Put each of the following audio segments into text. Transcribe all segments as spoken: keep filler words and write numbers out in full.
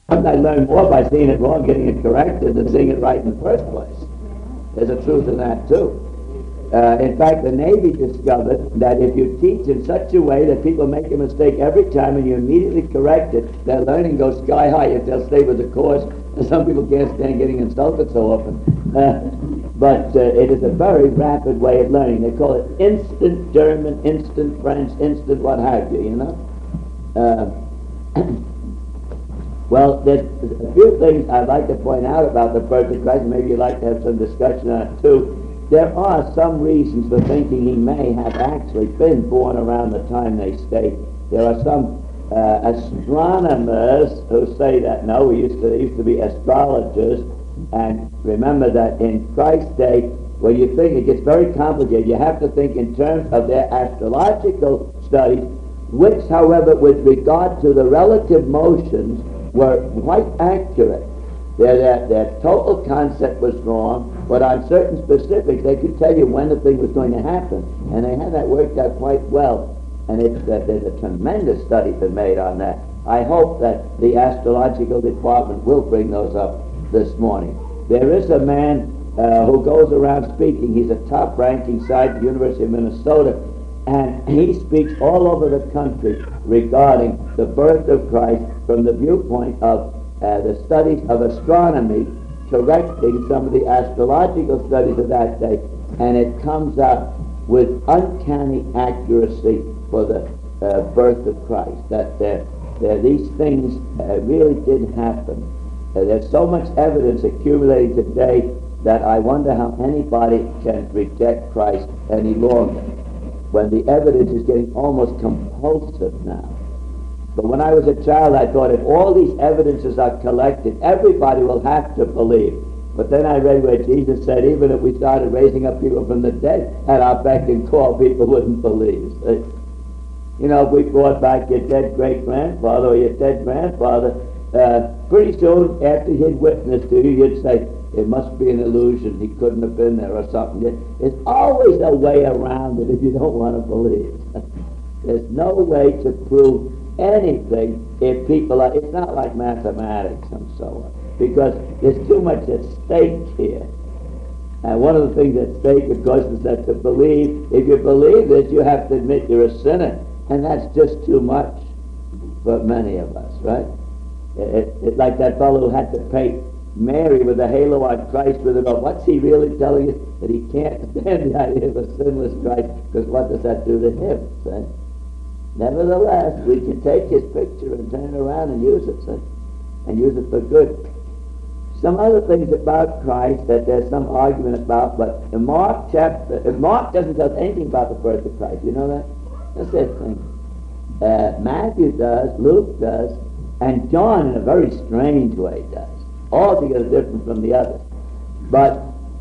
I learn more by seeing it wrong, getting it corrected, than seeing it right in the first place. There's a truth in that too. Uh, in fact, the Navy discovered that if you teach in such a way that people make a mistake every time and you immediately correct it, their learning goes sky high if they'll stay with the course. Some people can't stand getting insulted so often. Uh, but uh, it is a very rapid way of learning. They call it instant German, instant French, instant what have you, you know. Uh, well, there's a few things I'd like to point out about the birth of Christ. Maybe you'd like to have some discussion on it too. There are some reasons for thinking he may have actually been born around the time they state. There are some uh, astronomers who say that. No, we used to they used to be astrologers, and remember that in Christ's day, when you think it gets very complicated, you have to think in terms of their astrological studies, which, however, with regard to the relative motions, were quite accurate. Their, their, their total concept was wrong, but on certain specifics, they could tell you when the thing was going to happen. And they had that worked out quite well. And it's, uh, there's a tremendous study been made on that. I hope that the astrological department will bring those up this morning. There is a man uh, who goes around speaking. He's a top-ranking scientist at the University of Minnesota, and he speaks all over the country regarding the birth of Christ from the viewpoint of Uh, the studies of astronomy, correcting some of the astrological studies of that day, and it comes out with uncanny accuracy for the uh, birth of Christ, that uh, uh, these things uh, really did happen. Uh, there's so much evidence accumulating today that I wonder how anybody can reject Christ any longer, when the evidence is getting almost compulsive now. But when I was a child, I thought if all these evidences are collected, everybody will have to believe. But then I read where Jesus said, even if we started raising up people from the dead at our beck and call, people wouldn't believe. So, you know, if we brought back your dead great-grandfather or your dead grandfather, uh, pretty soon after he'd witnessed to you, you'd say, it must be an illusion. He couldn't have been there or something. There's always a way around it if you don't want to believe. There's no way to prove anything if people are, it's not like mathematics and so on, because there's too much at stake here. And one of the things at stake, of course, is that to believe, if you believe this, you have to admit you're a sinner, and that's just too much for many of us, right? It's it, it, like that fellow who had to paint Mary with a halo on Christ with it on. What's he really telling you? That he can't stand the idea of a sinless Christ, because what does that do to him? See? Nevertheless, we can take his picture and turn it around and use it, see? And use it for good. Some other things about Christ that there's some argument about, but in Mark chapter, Mark doesn't tell us anything about the birth of Christ. You know that? That's that thing. Uh, Matthew does, Luke does, and John in a very strange way does. Altogether different from the others. But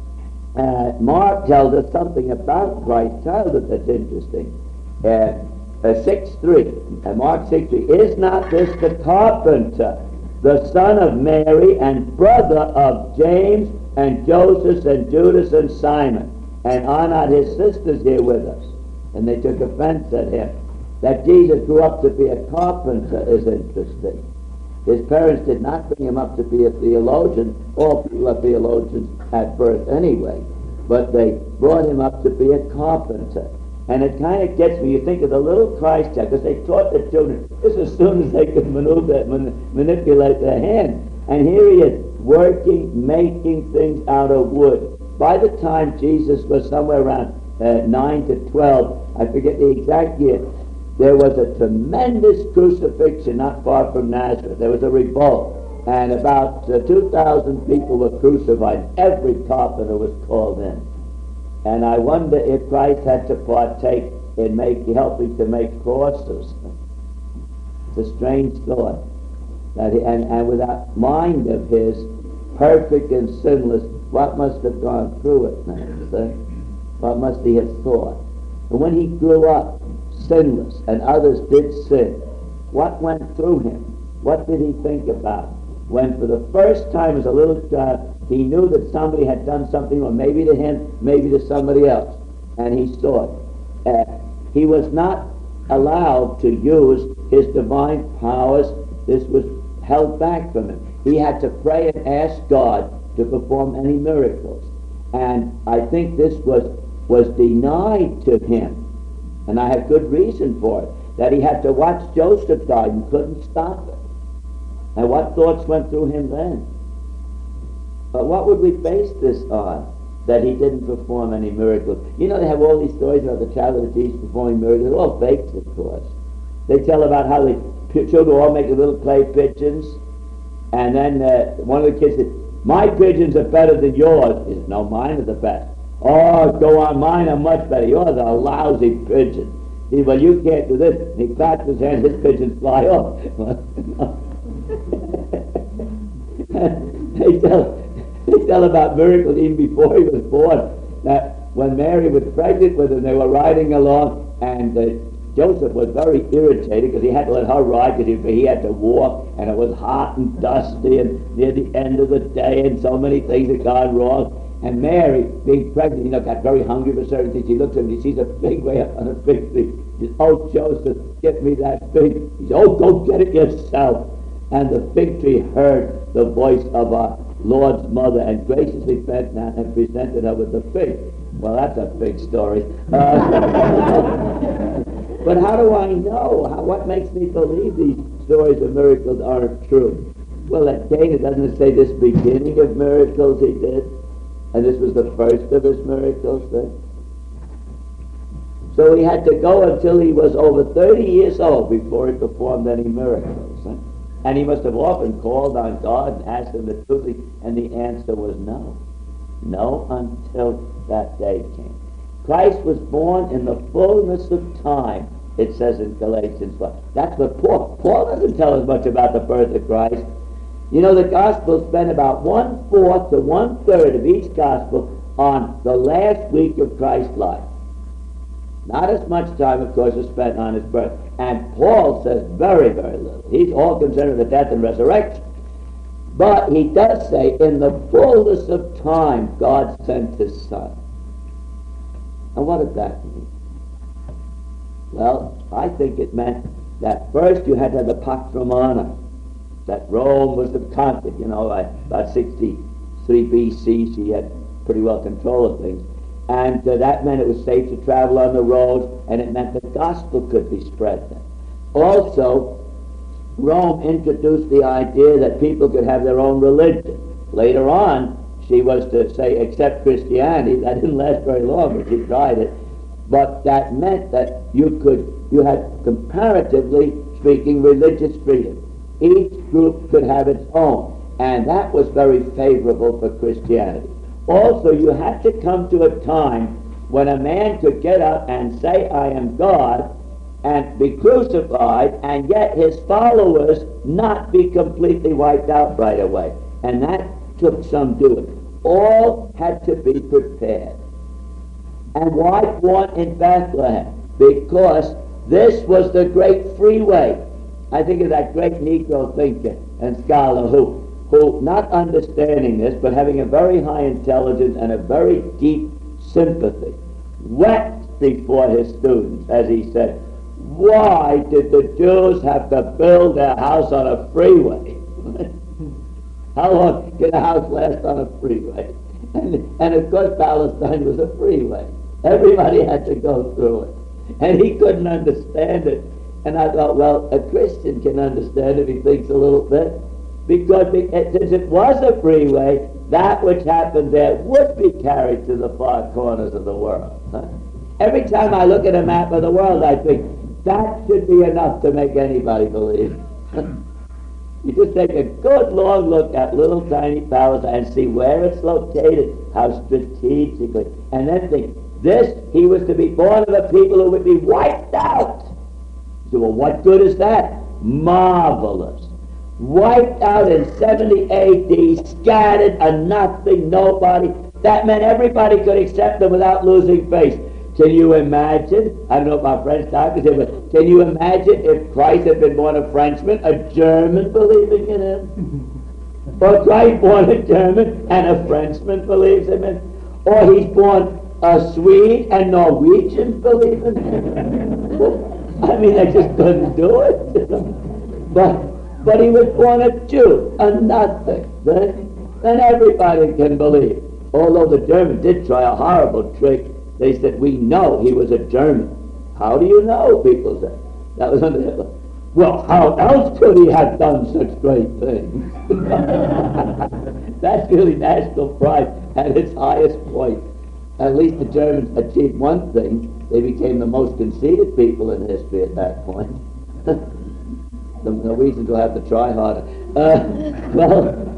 uh, Mark tells us something about Christ's childhood that's interesting. Uh, Uh, six three, uh, Mark six three, is not this the carpenter, the son of Mary and brother of James and Joseph and Judas and Simon? And are not his sisters here with us? And they took offense at him. That Jesus grew up to be a carpenter is interesting. His parents did not bring him up to be a theologian. All people are theologians at birth anyway. But they brought him up to be a carpenter. And it kind of gets me, you think of the little Christ child, because they taught the children just as soon as they could maneuver, man, manipulate their hand. And here he is, working, making things out of wood. By the time Jesus was somewhere around uh, nine to twelve, I forget the exact year, there was a tremendous crucifixion not far from Nazareth. There was a revolt, and about uh, two thousand people were crucified. Every carpenter was called in. And I wonder if Christ had to partake in make, helping to make crosses. It's a strange thought. That he, and, and without mind of his, perfect and sinless, what must have gone through it now? See? What must he have thought? And when he grew up, sinless, and others did sin, what went through him? What did he think about? When for the first time as a little child, he knew that somebody had done something, or maybe to him, maybe to somebody else, and he saw it. Uh, he was not allowed to use his divine powers. This was held back from him. He had to pray and ask God to perform any miracles. And I think this was, was denied to him. And I have good reason for it. That he had to watch Joseph die and couldn't stop it. And what thoughts went through him then? But what would we base this on? That he didn't perform any miracles. You know, they have all these stories about the child of the teeth performing miracles. They're all fakes, of course. They tell about how the children all make little clay pigeons. And then uh, one of the kids said, my pigeons are better than yours. He said, no, mine are the best. Oh, go on, mine are much better. Yours are a lousy pigeon. He said, well, you can't do this. And he clapped his hand, his pigeons fly off. they, tell, they tell about miracles even before he was born. That when Mary was pregnant with him, they were riding along, and uh, Joseph was very irritated because he had to let her ride because he, he had to walk, and it was hot and dusty and near the end of the day, and so many things had gone wrong. And Mary, being pregnant, you know, got very hungry for certain things. She looks at him, she sees a fig way up on a fig tree. She says, oh, Joseph, get me that fig. He says, oh, go get it yourself. And the fig tree heard the voice of our Lord's mother and graciously bent down and presented her with the fig. Well, that's a big story. Uh, but how do I know? How, what makes me believe these stories of miracles aren't true? Well, that Dana doesn't say this beginning of miracles he did. And this was the first of his miracles then. So he had to go until he was over thirty years old before he performed any miracles. Huh? And he must have often called on God and asked him the truth, and the answer was no. No until that day came. Christ was born in the fullness of time, it says in Galatians one. That's what Paul, Paul doesn't tell us much about the birth of Christ. You know, the Gospels spend about one-fourth to one-third of each Gospel on the last week of Christ's life. Not as much time, of course, is spent on his birth. And Paul says very, very little. He's all concerned with the death and resurrection. But he does say, in the fullness of time, God sent his Son. And what did that mean? Well, I think it meant that first you had to have the Pax Romana, that Rome was the conquered, you know, about sixty-three B C, she had pretty well control of things. And uh, that meant it was safe to travel on the roads, and it meant the gospel could be spread then. Also, Rome introduced the idea that people could have their own religion. Later on, she was to say, accept Christianity. That didn't last very long, but she tried it. But that meant that you could, you had, comparatively speaking, religious freedom. Each group could have its own, and that was very favorable for Christianity. Also, you had to come to a time when a man could get up and say, I am God, and be crucified, and yet his followers not be completely wiped out right away. And that took some doing. All had to be prepared. And why born in Bethlehem? Because this was the great freeway. I think of that great Negro thinker and scholar who, who, not understanding this, but having a very high intelligence and a very deep sympathy, wept before his students as he said, why did the Jews have to build their house on a freeway? How long can a house last on a freeway? And, and of course Palestine was a freeway. Everybody had to go through it. And he couldn't understand it. And I thought, well, a Christian can understand if he thinks a little bit. Because since it was a freeway, that which happened there would be carried to the far corners of the world. Huh? Every time I look at a map of the world, I think, that should be enough to make anybody believe. You just take a good long look at little tiny Palestine and see where it's located, how strategically, and then think, this, he was to be born of a people who would be wiped out. So, well, what good is that? Marvelous. Wiped out in seventy A D, scattered, a nothing, nobody. That meant everybody could accept them without losing face. Can you imagine? I don't know if my French doctor said, but can you imagine if Christ had been born a Frenchman, a German believing in him? Or Christ born a German and a Frenchman believes in him? Or he's born a Swede and Norwegians believe in him? I mean, they just couldn't do it. But but he was born a Jew, a nothing. Then, then everybody can believe. Although the Germans did try a horrible trick. They said, we know he was a German. How do you know? People said. That was under Hitler. Well, how else could he have done such great things? That's really national pride at its highest point. At least the Germans achieved one thing. They became the most conceited people in history at that point. The Norwegians will have to try harder. Uh, well,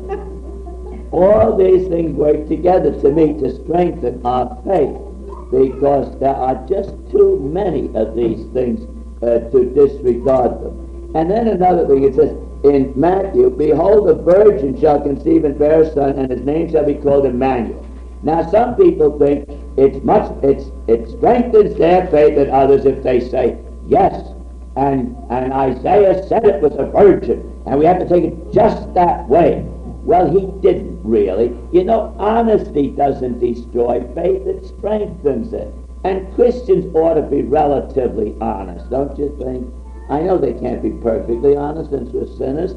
all these things work together to me to strengthen our faith, because there are just too many of these things uh, to disregard them. And then another thing, it says in Matthew, behold, a virgin shall conceive and bear a son, and his name shall be called Emmanuel. Now some people think it's much, it's, it strengthens their faith in others if they say, yes, and, and Isaiah said it was a virgin, and we have to take it just that way. Well, he didn't really. You know, honesty doesn't destroy faith, it strengthens it. And Christians ought to be relatively honest, don't you think? I know they can't be perfectly honest since we're sinners,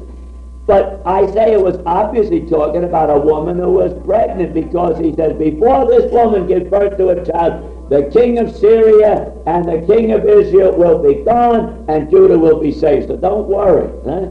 but Isaiah was obviously talking about a woman who was pregnant, because he says, before this woman gives birth to a child, the king of Syria and the king of Israel will be gone, and Judah will be saved. So don't worry. Huh?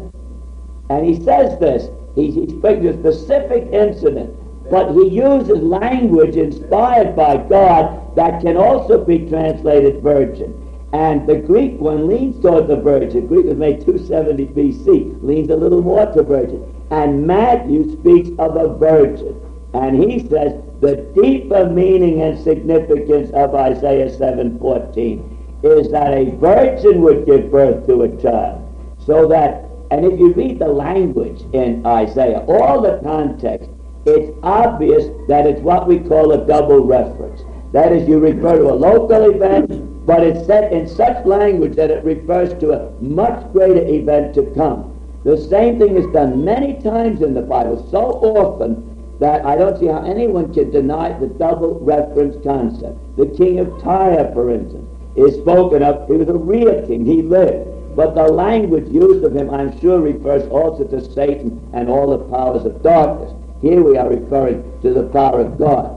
And he says this. He's speaking a specific incident, but he uses language inspired by God that can also be translated virgin. And the Greek one leans toward the virgin. Greek was made two seventy B C, leans a little more to virgin. And Matthew speaks of a virgin. And he says the deeper meaning and significance of Isaiah seven fourteen is that a virgin would give birth to a child. So that, and if you read the language in Isaiah, all the context, it's obvious that it's what we call a double reference. That is, you refer to a local event, but it's set in such language that it refers to a much greater event to come. The same thing is done many times in the Bible, so often that I don't see how anyone can deny the double reference concept. The king of Tyre, for instance, is spoken of. He was a real king. He lived. But the language used of him, I'm sure, refers also to Satan and all the powers of darkness. Here we are referring to the power of God.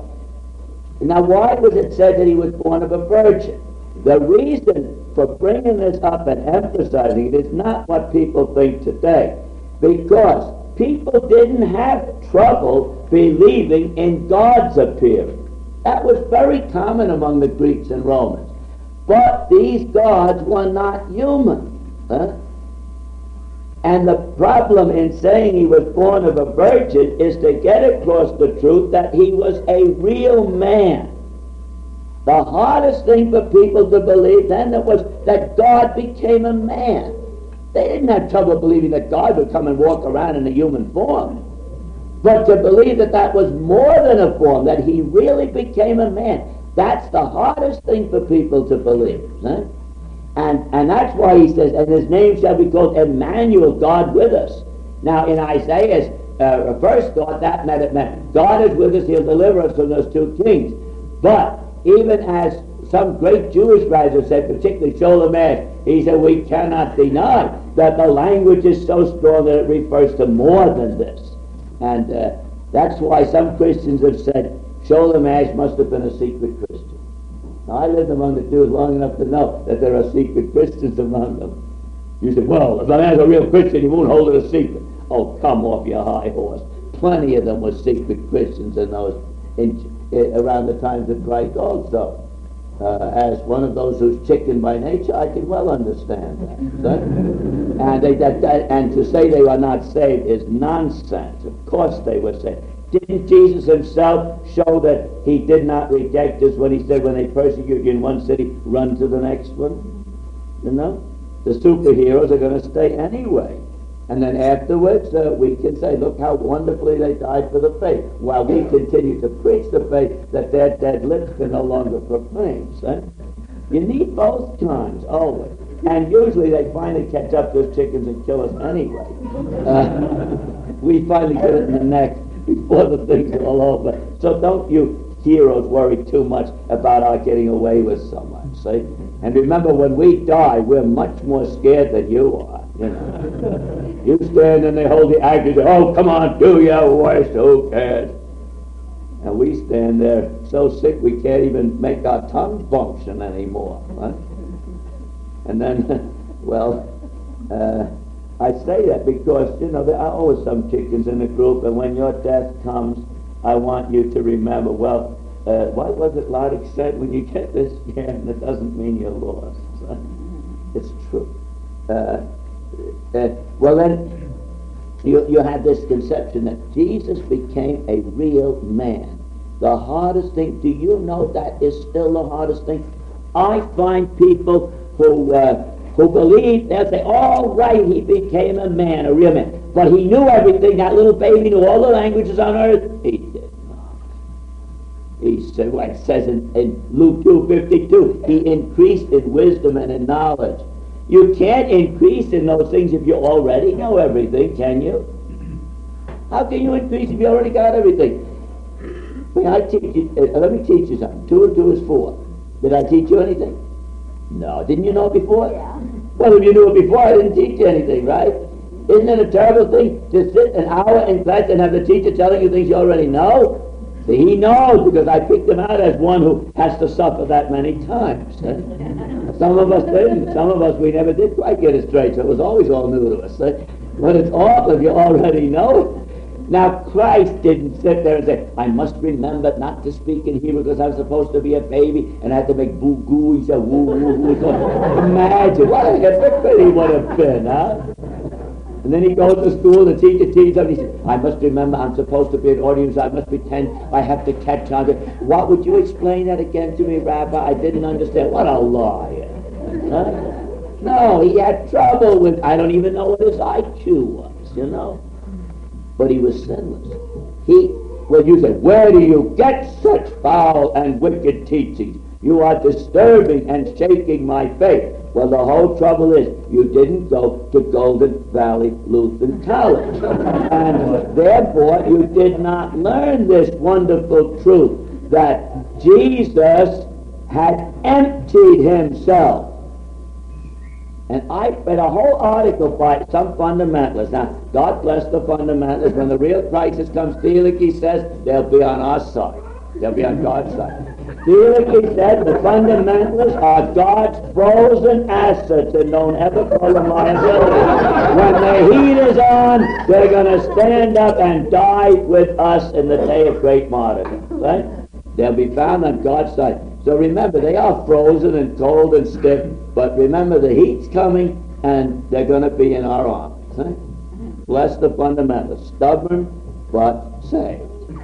Now, why was it said that he was born of a virgin? The reason for bringing this up and emphasizing it is not what people think today, because people didn't have trouble believing in God's appearing. That was very common among the Greeks and Romans. But these gods were not human. Huh? And the problem in saying he was born of a virgin is to get across the truth that he was a real man. The hardest thing for people to believe then was that God became a man. They didn't have trouble believing that God would come and walk around in a human form. But to believe that that was more than a form, that he really became a man, that's the hardest thing for people to believe. Huh? And, and that's why he says, and his name shall be called Emmanuel, God with us. Now in Isaiah's uh, first thought, that meant it meant God is with us, he'll deliver us from those two kings. But even as some great Jewish writers said, particularly Sholem Asch, he said we cannot deny that the language is so strong that it refers to more than this. And uh, that's why some Christians have said Sholem Asch must have been a secret Christian. Now, I lived among the Jews long enough to know that there are secret Christians among them. You say, well, if a man's a real Christian, he won't hold it a secret. Oh, come off your high horse. Plenty of them were secret Christians in those in, in, around the times of Christ also. Uh, as one of those who's chicken by nature, I can well understand that. and, they, that, that, and to say they are not saved is nonsense. Of course they were saved. Didn't Jesus himself show that he did not reject us when he said, when they persecute you in one city, run to the next one? You know? The superheroes are going to stay anyway. And then afterwards, uh, we can say, look how wonderfully they died for the faith, while we continue to preach the faith that their dead lips can no longer proclaim. See? You need both kinds, always. And usually they finally catch up to us chickens and kill us anyway. Uh, we finally get it in the neck before the thing's all over. So don't you heroes worry too much about our getting away with so much, see? And remember, when we die, we're much more scared than you are. You know, you stand and they hold the axe and say, "Oh, come on, do your worst. Who cares?" And we stand there so sick we can't even make our tongue function anymore. Right? And then, well, uh, I say that because, you know, there are always some chickens in the group, and when your death comes, I want you to remember, well, uh, what was it Lodic said? When you get this scan, it doesn't mean you're lost. It's true. Uh, uh, well, then, you, you have this conception that Jesus became a real man. The hardest thing, do you know that is still the hardest thing? I find people who uh, who believe, they'll say, all right, he became a man, a real man. But he knew everything. That little baby knew all the languages on earth. He did not. He said, well, it says in, in Luke two fifty-two, he increased in wisdom and in knowledge. You can't increase in those things if you already know everything, can you? How can you increase if you already got everything? When I teach you, uh, let me teach you something. Two and two is four. Did I teach you anything? No. Didn't you know it before? Yeah. Well, if you knew it before, I didn't teach you anything, right? Isn't it a terrible thing to sit an hour in class and have the teacher telling you things you already know? See, he knows, because I picked him out as one who has to suffer that many times. Eh? Some of us didn't. Some of us, we never did quite get it straight, so it was always all new to us. Eh? But it's awful if you already know it. Now, Christ didn't sit there and say, I must remember not to speak in Hebrew because I'm supposed to be a baby and I had to make boo-goo. He said, woo-woo-woo. Imagine what a hypocrite he would have been, huh? And then he goes to school, the teacher teaches him, and he says, I must remember I'm supposed to be an audience, I must pretend I have to catch on to. What, would you explain that again to me, Rabbi? I didn't understand. What a liar. Huh? No, he had trouble with, I don't even know what his I Q was, you know? But he was sinless. He, well, you said, where do you get such foul and wicked teachings? You are disturbing and shaking my faith. Well, the whole trouble is, you didn't go to Golden Valley Lutheran College. And therefore, you did not learn this wonderful truth that Jesus had emptied himself. And I read a whole article by some fundamentalists. Now, God bless the fundamentalists. When the real crisis comes, Thielicke says they'll be on our side. They'll be on God's side. Thielicke said the fundamentalists are God's frozen assets and don't ever call them liability. When the heat is on, they're going to stand up and die with us in the day of great martyrdom. Right? They'll be found on God's side. So remember, they are frozen and cold and stiff, but remember the heat's coming and they're going to be in our arms. Right? Bless the fundamentalists. Stubborn, but saved.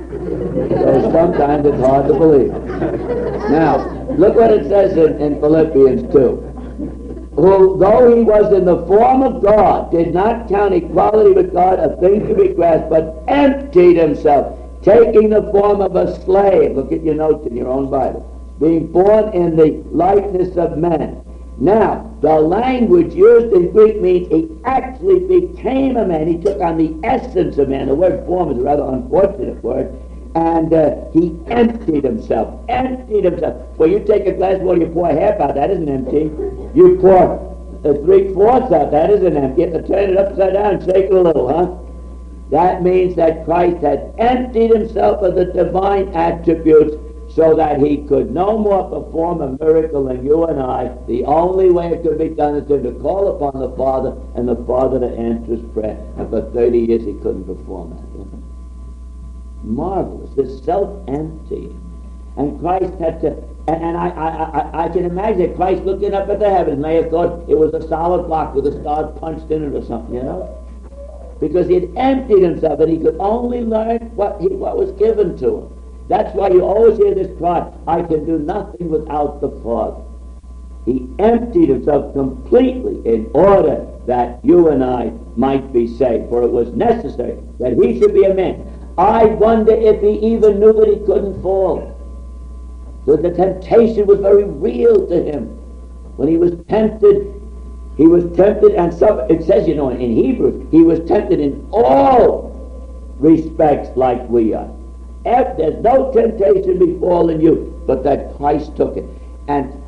So sometimes it's hard to believe. Now, look what it says in, in Philippians two. Who, though he was in the form of God, did not count equality with God a thing to be grasped, but emptied himself, taking the form of a slave. Look at your notes in your own Bible. Being born in the likeness of men. Now, the language used in Greek means he actually became a man. He took on the essence of man. The word form is a rather unfortunate word. And uh, he emptied himself. Emptied himself. Well, you take a glass of water, you pour half out. That isn't empty. You pour uh, three-fourths out. That isn't empty. You have to turn it upside down and shake it a little, huh? That means that Christ had emptied himself of the divine attributes so that he could no more perform a miracle than you and I. The only way it could be done is to call upon the Father and the Father to answer his prayer. And for thirty years he couldn't perform that. You know? Marvelous. This self-emptying. And Christ had to, and, and I, I, I, I can imagine Christ looking up at the heavens may have thought it was a solid block with a star punched in it or something, you know? Because he had emptied himself and he could only learn what, he, what was given to him. That's why you always hear this cry, I can do nothing without the Father. He emptied himself completely in order that you and I might be saved, for it was necessary that he should be a man. I wonder if he even knew that he couldn't fall. So the temptation was very real to him. When he was tempted, he was tempted, and some, it says, you know, in Hebrews, he was tempted in all respects like we are. If there's no temptation befallen you, but that Christ took it. And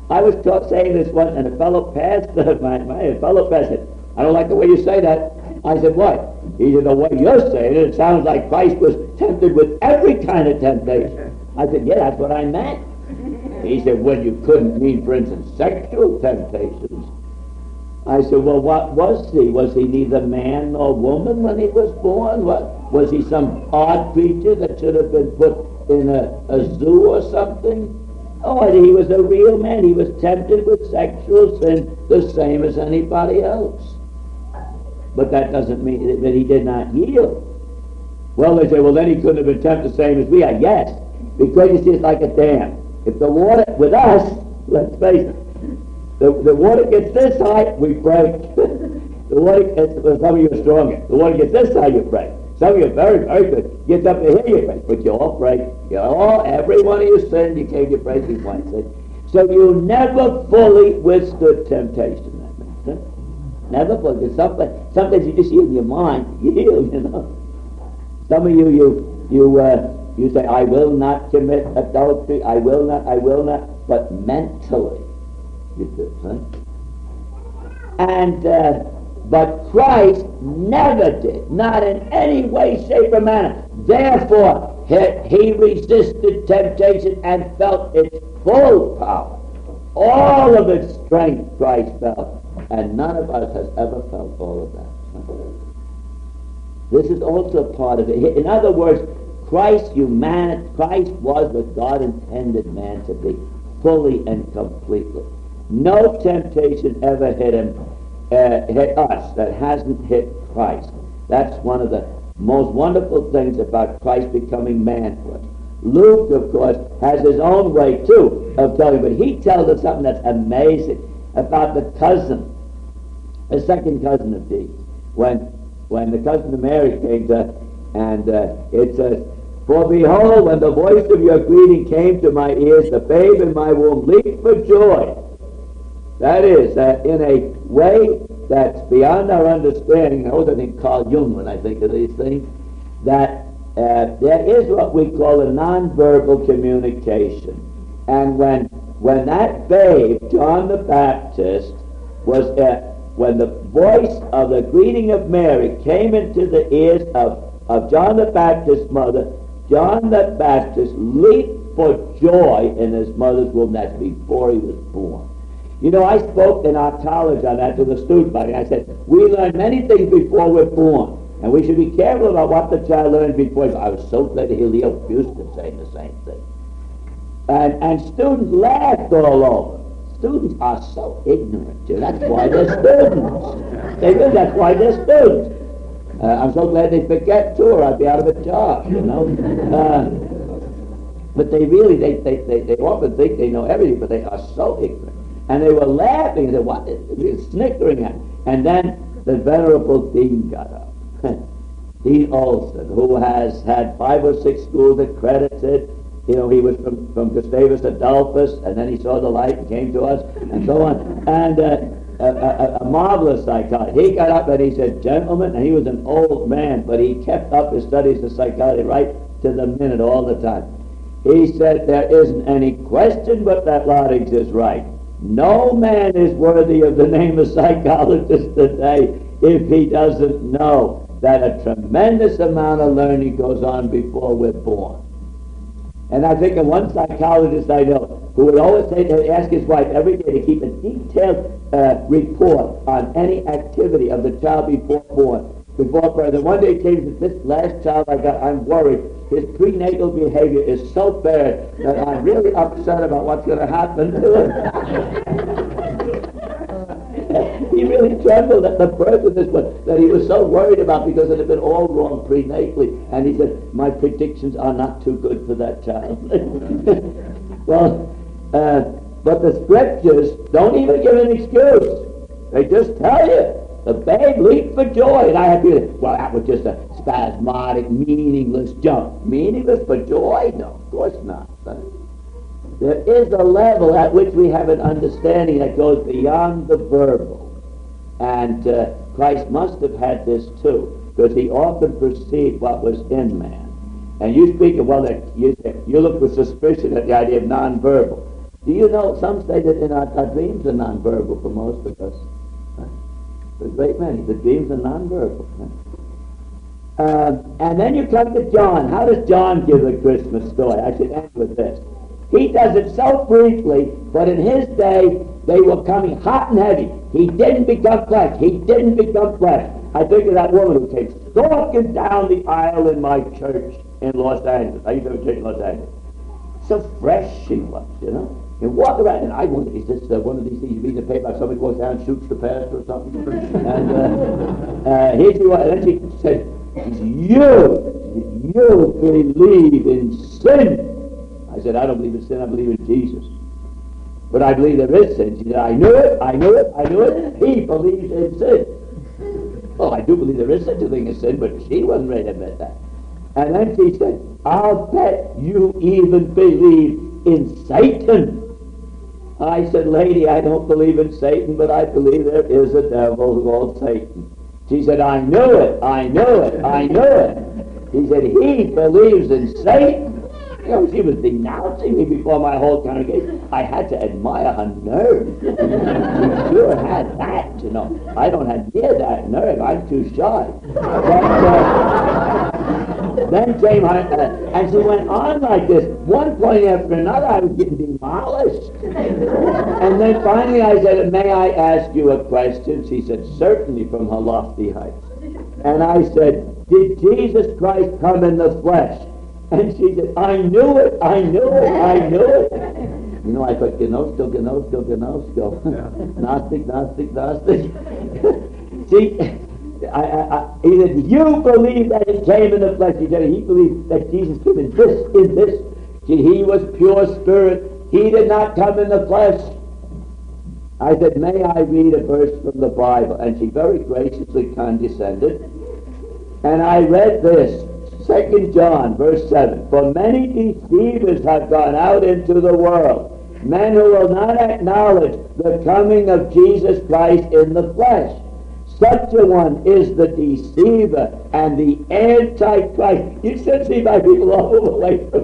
I was taught saying this once, and a fellow pastor, my, my fellow pastor, I don't like the way you say that. I said, what? He said, the way you're saying it, it sounds like Christ was tempted with every kind of temptation. I said, yeah, that's what I meant. He said, well, you couldn't mean, for instance, sexual temptations. I said, well, what was he? Was he neither man nor woman when he was born? What, was he some odd creature that should have been put in a, a zoo or something? Oh, he was a real man. He was tempted with sexual sin the same as anybody else. But that doesn't mean that he did not yield. Well, they say, well, then he couldn't have been tempted the same as we are. Yes, because you see, it's like a dam. If the water, with us, let's face it, the, the water gets this high, we break. The water gets, well, some of you are stronger. The water gets this high, you break. Some of you are very, very good. Gets up to here, you break. But you all break. You all, every one of you sinned, you came to breaking point. So you never fully withstood temptation. That makes sense. Never fully. Because sometimes, sometimes you just heal in your mind. You heal, you know. Some of you, you, you, uh, you say, I will not commit adultery. I will not, I will not. But mentally, you do, huh? And, uh, but Christ never did, not in any way, shape, or manner. Therefore, he, he resisted temptation and felt its full power. All of its strength Christ felt. And none of us has ever felt all of that. This is also a part of it. In other words, Christ humanity, Christ was what God intended man to be, fully and completely. No temptation ever hit him, uh, hit us that hasn't hit Christ. That's one of the most wonderful things about Christ becoming man for us. Luke, of course, has his own way too of telling, but he tells us something that's amazing about the cousin, a second cousin of Jesus. When when the cousin of Mary came to, and uh, it says, for behold, when the voice of your greeting came to my ears, the babe in my womb leaped for joy. That is, uh, in a way that's beyond our understanding. I always I think Carl Jung when I think of these things, that uh, there is what we call a nonverbal communication. And when when that babe, John the Baptist, was uh, when the voice of the greeting of Mary came into the ears of, of John the Baptist's mother, John the Baptist leaped for joy in his mother's womb. That's before he was born. You know, I spoke in our college on that to the student body. I said, we learn many things before we're born, and we should be careful about what the child learns before. I was so glad to hear Leo Houston saying the same thing. And, and students laughed all over. Students are so ignorant, too. That's why they're students. They do. That's why they're students. Uh, I'm so glad they forget, too, or I'd be out of a job, you know. Uh, but they really, they, they, they, they often think they know everything, but they are so ignorant. And they were laughing and said, what is it? Snickering at it. And then the Venerable Dean got up. Dean Olson, who has had five or six schools accredited. You know, he was from, from Gustavus Adolphus, and then he saw the light and came to us, and so on. And uh, a, a, a marvelous psychologist. He got up and he said, gentlemen, and he was an old man, but he kept up his studies of psychology right to the minute all the time. He said, there isn't any question but that Loddings is right. No man is worthy of the name of psychologist today if he doesn't know that a tremendous amount of learning goes on before we're born. And I think of one psychologist I know who would always say to ask his wife every day to keep a detailed uh, report on any activity of the child before born. Before birth. And one day he came and said, this last child I got, I'm worried. His prenatal behavior is so bad that I'm really upset about what's going to happen to him. He really trembled at the birth of this one that he was so worried about because it had been all wrong prenatally. And he said, my predictions are not too good for that child. Well, uh, but the scriptures don't even give an excuse. They just tell you. The babe leaped for joy. And I had to, well, that was just a spasmodic, meaningless jump. Meaningless for joy? No, of course not. There is a level at which we have an understanding that goes beyond the verbal. And uh, Christ must have had this too, because he often perceived what was in man. And you speak of, well, you, you look with suspicion at the idea of nonverbal. Do you know, some say that in our, our dreams are nonverbal for most of us. Huh? For a great many, the dreams are nonverbal. Huh? Uh, and then you come to John. How does John give the Christmas story? I should end with this. He does it so briefly, but in his day, they were coming hot and heavy. He didn't become flesh. He didn't become flesh. I think of that woman who came stalking down the aisle in my church in Los Angeles. I used to have a church in Los Angeles. So fresh she was, you know. And walk around, and I wondered, is this uh, one of these things you read in the paper, like somebody goes down and shoots the pastor or something? and uh, uh, here she was, and then she said, you, you believe in sin. I said, I don't believe in sin, I believe in Jesus. But I believe there is sin. She said, I knew it, I knew it, I knew it. He believes in sin. Well, I do believe there is such a thing as sin, but she wasn't ready to admit that. And then she said, I'll bet you even believe in Satan. I said, lady, I don't believe in Satan, but I believe there is a devil called Satan. She said, I knew it, I knew it, I knew it. He said, he believes in Satan. You know, she was denouncing me before my whole congregation. I had to admire her nerve. She sure had that, you know. I don't have near that nerve. I'm too shy. But, uh, then came her, uh, and she went on like this. One point after another, I was getting demolished. And then finally I said, may I ask you a question? She said, certainly, from her lofty heights. And I said, did Jesus Christ come in the flesh? And she said, I knew it, I knew it, I knew it. You know, I thought, Gnosko, Gnosko, Gnosko. Gnostic, Gnostic, Gnostic. See, I, I, I, he said, you believe that he came in the flesh. He said, he believed that Jesus came in this, in this. See, he was pure spirit. He did not come in the flesh. I said, may I read a verse from the Bible? And she very graciously condescended. And I read this. Second John, verse seven. For many deceivers have gone out into the world, men who will not acknowledge the coming of Jesus Christ in the flesh. Such a one is the deceiver and the antichrist. You should see my people all over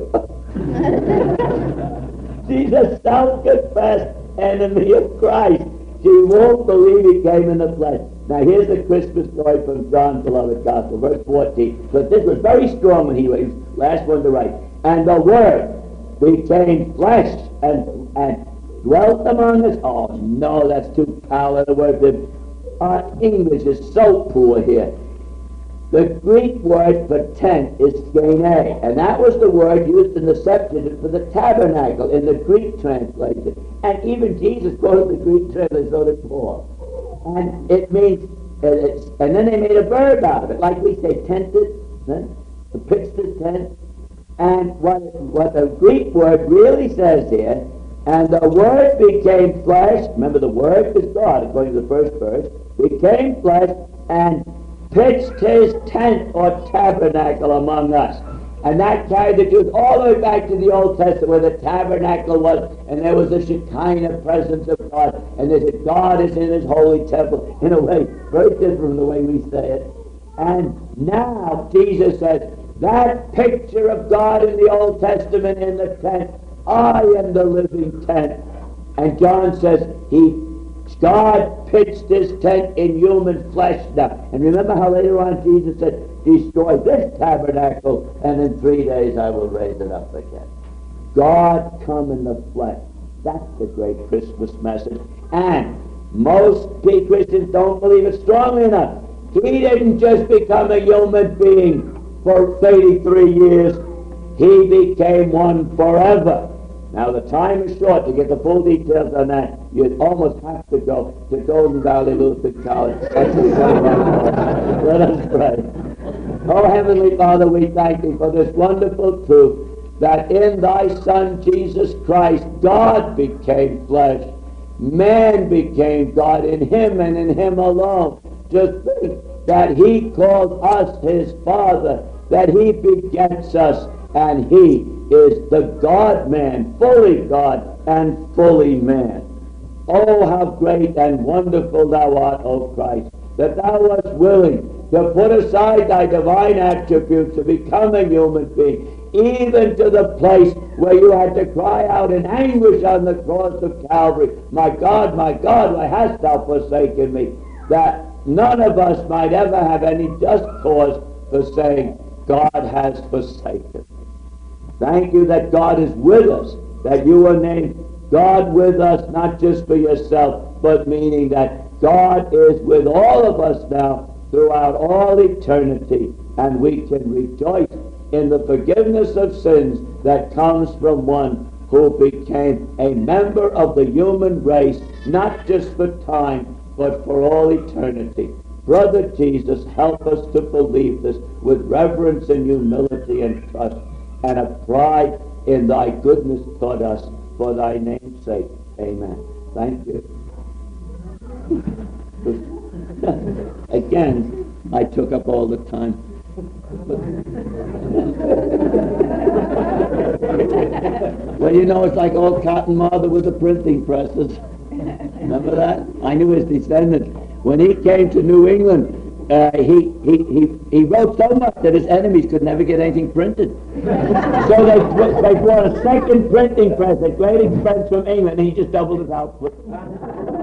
the place. She's a self-confessed enemy of Christ. She won't believe he came in the flesh. Now here's the Christmas story from John's beloved Gospel, verse fourteen. But this was very strong when he was last one to write. And the Word became flesh and and dwelt among us. Oh no, that's too powerful. The word, our English is so poor here. The Greek word for tent is skene, and that was the word used in the Septuagint for the tabernacle in the Greek translation. And even Jesus quoted the Greek translation, so did Paul. And it means, uh, it's, and then they made a verb out of it, like we say, tented, huh? The pitched his tent. And what, what the Greek word really says here, and the Word became flesh, remember the Word is God, according to the first verse, became flesh and pitched his tent or tabernacle among us. And that carried the Jews all the way back to the Old Testament where the tabernacle was, and there was the Shekinah presence of God, and they said God is in his holy temple, in a way very different from the way we say it. And now Jesus says, that picture of God in the Old Testament in the tent, I am the living tent. And John says, he God pitched his tent in human flesh now. And remember how later on Jesus said, destroy this tabernacle, and in three days I will raise it up again. God come in the flesh. That's the great Christmas message. And most Christians don't believe it strongly enough. He didn't just become a human being for thirty-three years. He became one forever. Now the time is short to get the full details on that. You'd almost have to go to Golden Valley Lutheran College. Let us pray. Oh Heavenly Father, we thank Thee for this wonderful truth that in Thy Son Jesus Christ, God became flesh. Man became God in Him and in Him alone. Just think that He called us His Father, that He begets us, and He is the God-man, fully God and fully man. Oh, how great and wonderful Thou art, O Christ, that Thou wast willing to put aside Thy divine attributes to become a human being even to the place where you had to cry out in anguish on the cross of Calvary, my God, my God, why hast thou forsaken me? That none of us might ever have any just cause for saying, God has forsaken. Thank you that God is with us, that you were named God with us, not just for yourself, but meaning that God is with all of us now throughout all eternity, and we can rejoice in the forgiveness of sins that comes from one who became a member of the human race, not just for time, but for all eternity. Brother Jesus, help us to believe this with reverence and humility and trust, and a pride in thy goodness toward us, for thy name's sake. Amen. Thank you. Again, I took up all the time. Well, you know, it's like old Cotton Mather with the printing presses. Remember that? I knew his descendant. When he came to New England, uh, he, he, he, he wrote so much that his enemies could never get anything printed. So they, they brought a second printing press at great expense from England, and he just doubled his output.